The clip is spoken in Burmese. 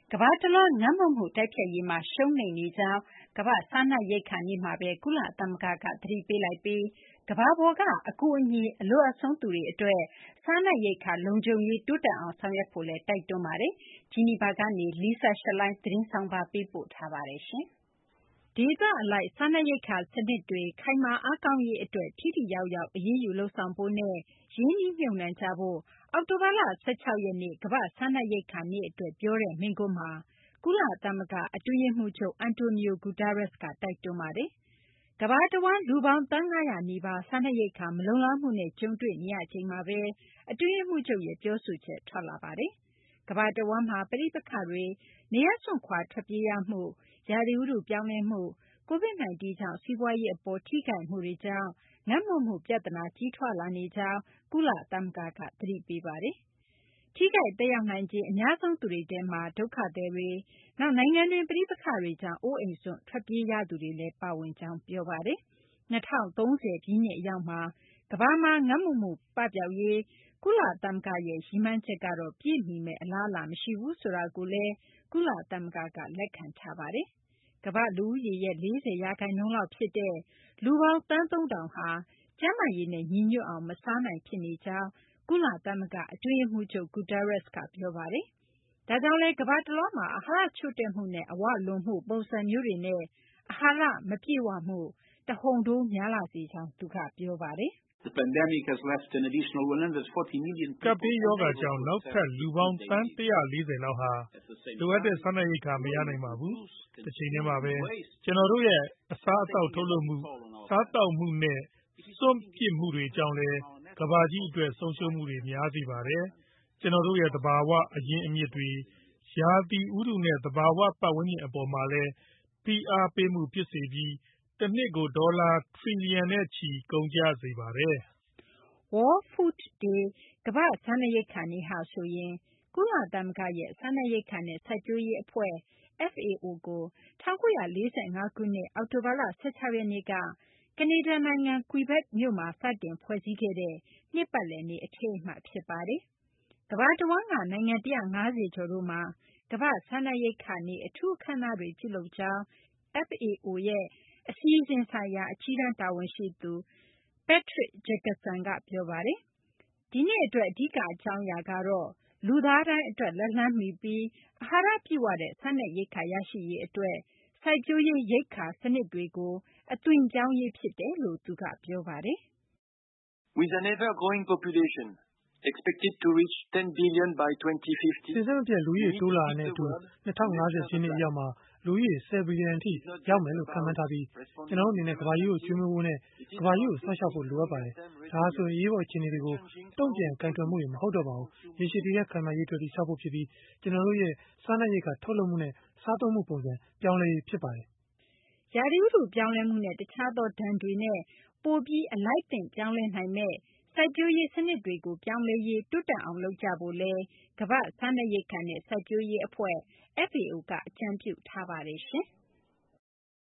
ကမ္ဘာတလွှားငတ်မွတ်မှုတိုက်ဖျက်ရေးမှာရှုံးနိမ့်နေကြောင်းကမ္ဘာ့စားနပ်ရိက္ခာနေ့မှာပဲကုလသမဂ္ဂကသတိပေးလိုက်ပြီးကမ္ဘာပေါ်ကအကူအညီအလိုအပ်ဆုံးသူတွေအတွက်စားနပ်ရိက္ခာလုံခြုံရေးတိုးတက်အောင်ဆောင်ရွက်ဖို့လည်းတိုက်တွန်းပါတယ်။ဂျီနီဗာကနေ Lisa Schlein သတင်းဆောင်ပါပေးပို့ထားပါတယ်။ဒေသအလိုက်စားနပ်ရိက္ခာစနစ်တွေခိုင်မာအားကောင်းရေးအတွက်ထိထိရောက်ရောက်အရေးယူလုပ်ဆောင်ဖို့နဲ့ရင်းနှီးမြှုပ်နှံကြဖို့အောက်တိုဘာလ16ရက်နေ့ကမ္ဘာ့စားနပ်ရိက္ခာနေ့အတွက်ပြောတဲ့မိန့်ခွန်းမှာကုလသမဂ္ဂအတွင်းရေးမှူးချုပ် Antonio Guterres ကတိုက်တွန်းပါတယ်။ကမ္ဘာတဝန်းလူပေါင်းသန်း900နီးပါးစားနပ်ရိက္ခာမလုံလောက်မှုနဲ့ကြုံတွေ့နေရချိန်မှာပဲအတွင်းရေးမှူးချုပ်ရဲ့ပြောဆိုချက်ထွက်လာပါတယ်။ကမ္ဘာတဝန်းမှာပဋိပက္ခတွေနေရပ်စွန့်ခွာထွက်ပြေးရမှုရာသီဥတုပြောင်းလဲမှု COVID-19 ကြောင့်စီးပွားရေးအပေါ်ထိခိုက်မှုတွေကြောင့်ငတ်မွတ်မှုပြဿနာကြီးထွားလာနေကြောင်းကုလသမဂ္ဂကသတိပေးပါတယ်။ထိခိုက်သက်ရောက်နိုင်ခြေအများဆုံးသူတွေထဲမှာဒုက္ခသည်တွေနောက်နိုင်ငံတွင်းပဋိပက္ခတွေကြောင့်အိုးအိမ်စွန့်ထွက်ပြေးရသူတွေလည်းပါဝင်ကြောင်းပြောပါတယ်။2030ပြည့်နှစ်အရောက်မှာကမ္ဘာမှာငတ်မွတ်မှုပပျောက်ရေးကုလသမဂ္ဂရဲ့ရည်မှန်းချက်ကတော့ပြည့်မီမယ့်အလားအလာမရှိဘူးဆိုတာကိုလည်းကုလသမဂ္ဂကလက်ခံထားပါတယ်။ကမ္ဘာလူဦးရေရဲ့40%လောက်ဖြစ်တဲ့လူပေါင်းသန်း3000ဟာကျန်းမာရေးနဲ့ညီညွတ်အောင်မစားနိုင်ဖြစ်နေကြောင်းကုလသမဂ္ဂအတွင်းရေးမှူးချုပ် Guterres ကပြောပါတယ်။ဒါကြောင့်လည်းကမ္ဘာတလွှားမှာအာဟာရချို့တဲ့မှုနဲ့အဝလွန်မှုပုံစံမျိုးတွေနဲ့အာဟာရမပြည့်ဝမှုတဟုန်ထိုးများလာစေကြောင်းသူကပြောပါတယ်။ "ကပ်ဘေးရောဂါကြောင့်နောက်ထပ်လူပေါင်းသန်း140လောက်ဟာလိုအပ်တဲ့စားနပ်ရိက္ခာမရနိုင်ပါဘူး။တချိန်တည်းမှာပဲကျနော်တို့ရဲ့အစားအသောက်ထုတ်လုပ်မှုစားသောက်မှုနဲ့စွန့်ပစ်မှုတွေကြောင့်လည်းကမ္ဘာကြီးအတွက်ဆုံးရှုံးမှုတွေများစေပါတယ်။ကျနော်တို့ရဲ့သဘာဝအရင်းအမြစ်တွေရာသီဥတုနဲ့သဘာဝပတ်ဝန်းကျင်အပေါ်မှာလည်းဖိအားပေးမှုဖြစ်စေပြီးတနှစ်ကိုဒေါ်လာထရီလီယံနဲ့ချီကုန်ကျစေပါတယ်။" World Food Day ကမ္ဘာ့စားနပ်ရိက္ခာနေ့ဟာဆိုရင်ကုလသမဂ္ဂရဲ့စားနပ်ရိက္ခာနဲ့စိုက်ပျိုးရေးအဖွဲ့ FAO ကို1945ခုနှစ်အောက်တိုဘာလ16ရက်နေ့ကကနေဒါနိုင်ငံကွီဘက်မြို့မှာစတင်ဖွဲ့စည်းခဲ့တဲ့နှစ်ပတ်လည်နေ့အထိမ်းအမှတ်ဖြစ်ပါတယ်။ကမ္ဘာတဝန်းကနိုင်ငံ150ကျော်တို့မှာကမ္ဘာ့စားနပ်ရိက္ခာနေ့အထူးအခမ်းအနားတွေပြုလုပ်ကြောင်း FAO ရဲ့အစီအစဉ်ဆိုင်ရာအကြီးတန်းတာဝန်ရှိသူ Patrick Jacqueson ကပြောပါတယ်။ဒီနှစ်အတွက်အဓိကအကြောင်းအရာကတော့လူသားတိုင်းအတွက်လက်လှမ်းမီပြီးအာဟာရပြည့်ဝတဲ့စားနပ်ရိက္ခာရရှိရေးအတွက်စိုက်ပျိုးရေးရိက္ခာစနစ်တွေကိုအသွင်ပြောင်းရေးဖြစ်တယ်လို့သူကပြောပါတယ်။ "စဉ်ဆက်မပြတ်လူဦးရေတိုးလာတာနဲ့အတူ2050ပြည့်နှစ်အရောက်မှာလူဦးရေ10ဘီလီယံအထိရောက်မယ်လို့ခန့်မှန်းထားပြီးကျနော်တို့အနေနဲ့ကမ္ဘာကြီးကိုကျွေးမွေးဖို့နဲ့ကမ္ဘာကြီးကိုစောင့်ရှောက်ဖို့လိုအပ်ပါတယ်။ဒါဟာဆိုရင်အရေးပေါ်အခြေအနေတွေကိုတုံ့ပြန်ကိုင်တွယ်မှုတွေမဟုတ်တော့ပါဘူး။ရေရှည်တည်တံ့ခိုင်မာရေးအတွက်တည်ဆောက်ဖို့ဖြစ်ပြီးကျနော်တို့ရဲ့စားနပ်ရိက္ခာထုတ်လုပ်မှုနဲ့စားသုံးမှုပုံစံပြောင်းလဲရေးဖြစ်ပါတယ်။ " ရာသီဥတုပြောင်းလဲမှုနဲ့တခြားသောဒဏ်တွေနဲ့ပိုပြီးအလိုက်သင့်ပြောင်းလဲနိုင်မယ့်စိုက်ပျိုးရေးစနစ်တွေကိုပြောင်းလဲရေးတိုးတက်အောင်လုပ်ကြဖို့လည်းကမ္ဘာ့စားနပ်ရိက္ခာနဲ့စိုက်ပျိုးရေးအဖွဲ့ FAO ကအကြံပြုထားပါတယ်ရှင်။